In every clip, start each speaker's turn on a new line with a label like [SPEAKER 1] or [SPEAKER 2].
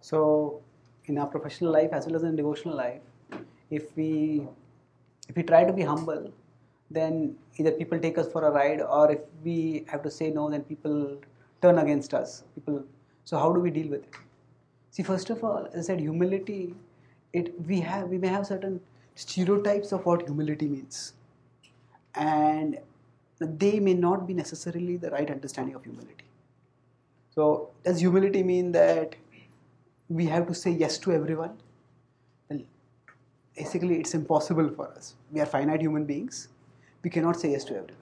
[SPEAKER 1] So, in our professional life as well as in devotional life, if we if we try to be humble, then either people take us for a ride, or if we have to say no, then people turn against us. So how do we deal with it? See, first of all, as I said, humility. We may have certain stereotypes of what humility means, and they may not be necessarily the right understanding of humility. So, does humility mean that we have to say yes to everyone? Well, basically, it's impossible for us. We are finite human beings. We cannot say yes to everyone.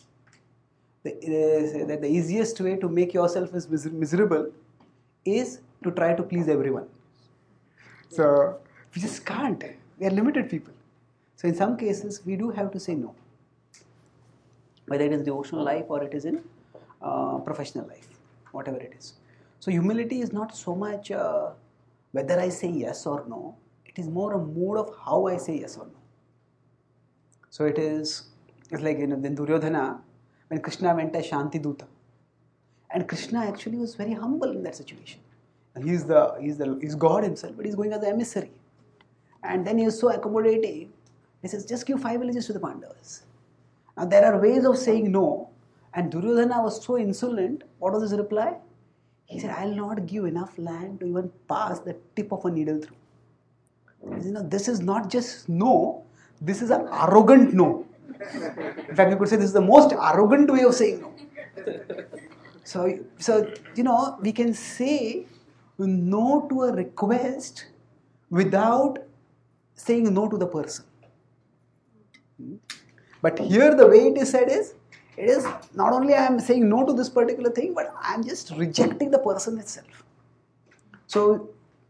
[SPEAKER 1] The easiest way to make yourself as miserable is to try to please everyone. So, we just can't. We are limited people. So, in some cases, we do have to say no, whether it is devotional life or it is in professional life, whatever it is. So humility is not so much whether I say yes or no, it is more a mode of how I say yes or no. So it's like in Duryodhana, when Krishna went as Shanti Duta, and Krishna actually was very humble in that situation. He's God himself, but he's going as an emissary. And then he was so accommodating. He says, just give 5 villages to the Pandavas. Now there are ways of saying no, and Duryodhana was so insolent. What was his reply? He said, I'll not give enough land to even pass the tip of a needle through. This is not just no, this is an arrogant no. In fact, you could say this is the most arrogant way of saying no. So we can say no to a request without saying no to the person. But here the way it is said is, it is not only I am saying no to this particular thing, but I am just rejecting the person itself. So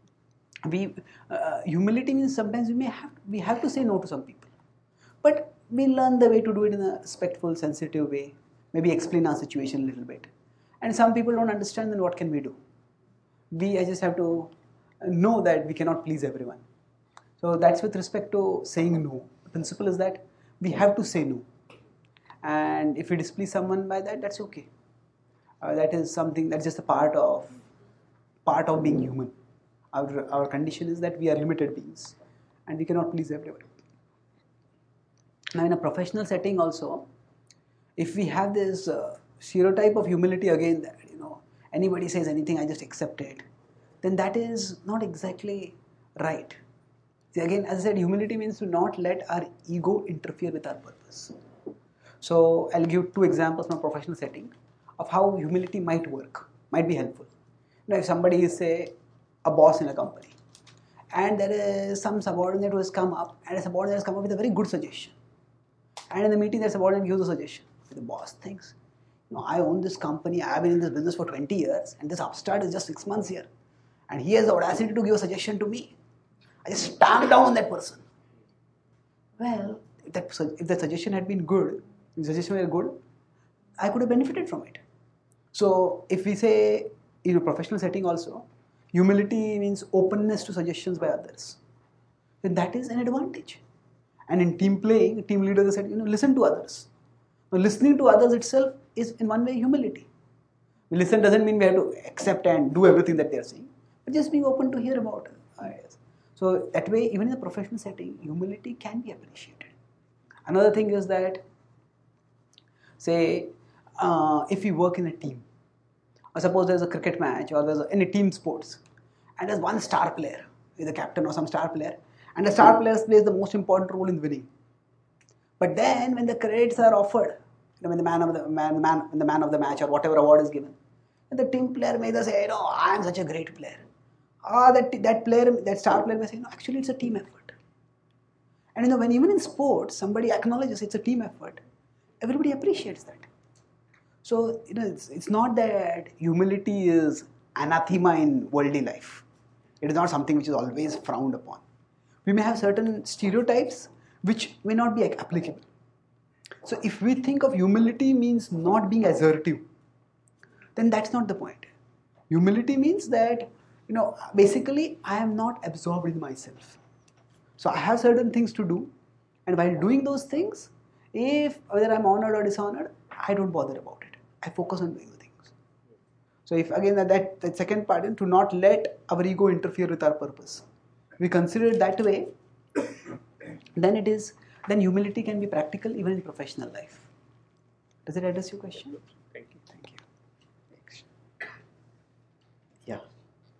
[SPEAKER 1] humility means sometimes we have to say no to some people, but we learn the way to do it in a respectful, sensitive way. Maybe explain our situation a little bit. And some people don't understand, then what can we do? I just have to know that we cannot please everyone. So that's with respect to saying no. The principle is that we have to say no. And if we displease someone by that, that's okay. That is something that's just a part of being human. Our condition is that we are limited beings, and we cannot please everyone. Now, in a professional setting, also, if we have this stereotype of humility again, that anybody says anything, I just accept it, then that is not exactly right. See, again, as I said, humility means to not let our ego interfere with our purpose. So I'll give 2 examples from a professional setting of how humility might work, might be helpful. If somebody is, say, a boss in a company, and there is some subordinate who has come up, and a subordinate has come up with a very good suggestion. And in the meeting, that subordinate gives a suggestion. The boss thinks, I own this company, I have been in this business for 20 years, and this upstart is just 6 months here. And he has the audacity to give a suggestion to me. I just stamp down on that person. Well, if the suggestion had been good, if the suggestion were good, I could have benefited from it. So if we say in a professional setting also, humility means openness to suggestions by others, then that is an advantage. And in team playing, team leaders said, listen to others. Now, listening to others itself is in one way humility. Listen doesn't mean we have to accept and do everything that they are saying, but just being open to hear about ideas. So that way, even in a professional setting, humility can be appreciated. Another thing is that, say, if we work in a team, or suppose there's a cricket match or there's any team sports, and there's one star player, the captain or some star player, and the star player plays the most important role in winning. But then, when the credits are offered, when the man of the match or whatever award is given, the team player may say, I am such a great player. Or that star player may say, no, actually it's a team effort. And when even in sports, somebody acknowledges it's a team effort, everybody appreciates that. So, it's not that humility is anathema in worldly life. It is not something which is always frowned upon. We may have certain stereotypes which may not be applicable. So if we think of humility means not being assertive, then that's not the point. Humility means that, basically I am not absorbed in myself. So I have certain things to do, and while doing those things, whether I'm honored or dishonored, I don't bother about it. I focus on doing the things. So if again that second part, to not let our ego interfere with our purpose, we consider it that way, then humility can be practical even in professional life. Does it address your question?